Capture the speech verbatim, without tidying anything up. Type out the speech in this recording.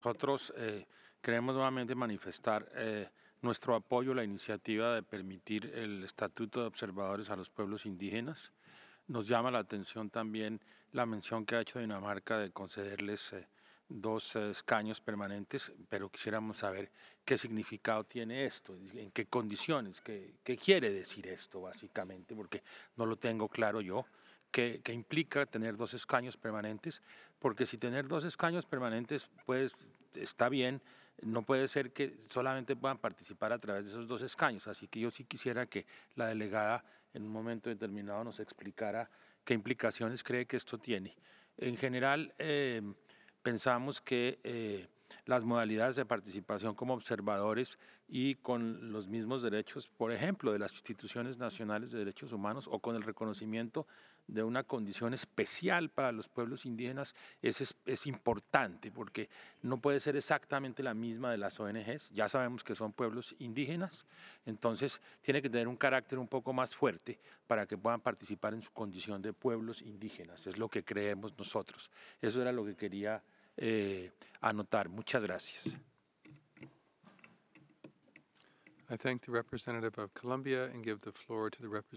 Nosotros eh, queremos nuevamente manifestar eh, nuestro apoyo a la iniciativa de permitir el estatuto de observadores a los pueblos indígenas. Nos llama la atención también la mención que ha hecho Dinamarca de concederles eh, dos eh, escaños permanentes, pero quisiéramos saber qué significado tiene esto, en qué condiciones, qué, qué quiere decir esto básicamente, porque no lo tengo claro yo. ¿Qué, qué implica tener dos escaños permanentes? Porque si tener dos escaños permanentes, pues está bien, no puede ser que solamente puedan participar a través de esos dos escaños. Así que yo sí quisiera que la delegada en un momento determinado nos explicara qué implicaciones cree que esto tiene. En general, eh, pensamos que eh, las modalidades de participación como observadores y con los mismos derechos, por ejemplo, de las instituciones nacionales de derechos humanos o con el reconocimiento de una condición especial para los pueblos indígenas es, es, es importante porque no puede ser exactamente la misma de las O N Ges, ya sabemos que son pueblos indígenas, entonces tiene que tener un carácter un poco más fuerte para que puedan participar en su condición de pueblos indígenas, es lo que creemos nosotros. Eso era lo que quería eh, anotar. Muchas gracias. I thank the representative of Colombia and give the floor to the representative